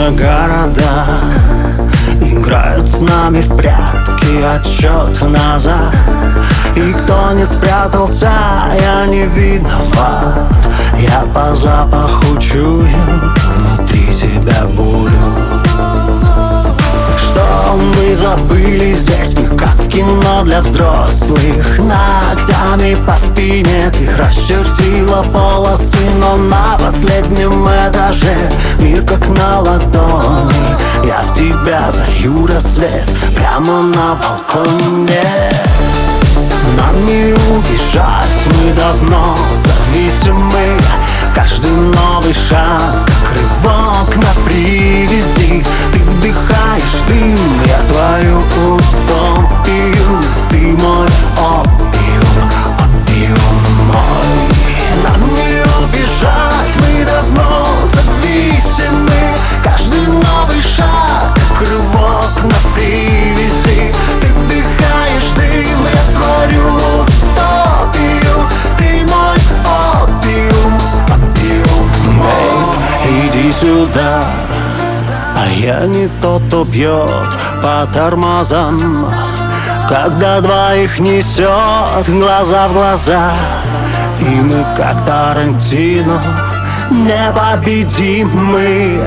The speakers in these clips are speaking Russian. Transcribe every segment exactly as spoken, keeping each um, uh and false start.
все города играют с нами в прятки, отсчет назад. И кто не спрятался, я не виноват. Я по запаху чую внутри тебя бурю. Что мы забыли здесь, мы как в кино для взрослых. Ногтями по спине ты расчертила полосы, но на последнем этаже мир как на ладони. Я в тебя залью рассвет прямо на балконе. Нам не убежать, мы давно зависимы. Каждый новый шаг, как рывок на привязи. Ты вдыхаешь дым, я твою утопию. Ты мой опиум, опиум мой. Нам не убежать, мы давно зависимы. Каждый новый шаг, как рывок на привязи. Ты вдыхаешь дым, я творю утопию. Ты мой опиум, опиум мой. Иди сюда, а я не тот, кто бьет по тормозам, когда двоих несет глаза в глаза. И мы как Тарантино непобедимы.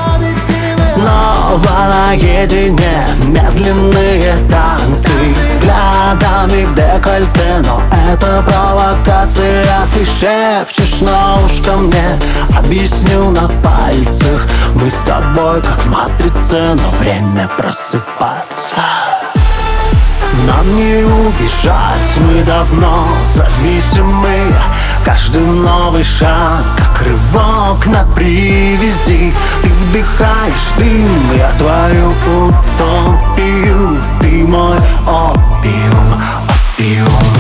Снова наедине, медленные танцы, взглядами в декольте, но это провокация. Ты шепчешь на ушко мне, объясню на пальцах. Мы с тобой как в матрице, но время просыпаться. Нам не убежать, мы давно зависимы. Каждый новый шаг, как рывок на привязи. Ты вдыхаешь дым, я твою утопию. Ты мой опиум, опиум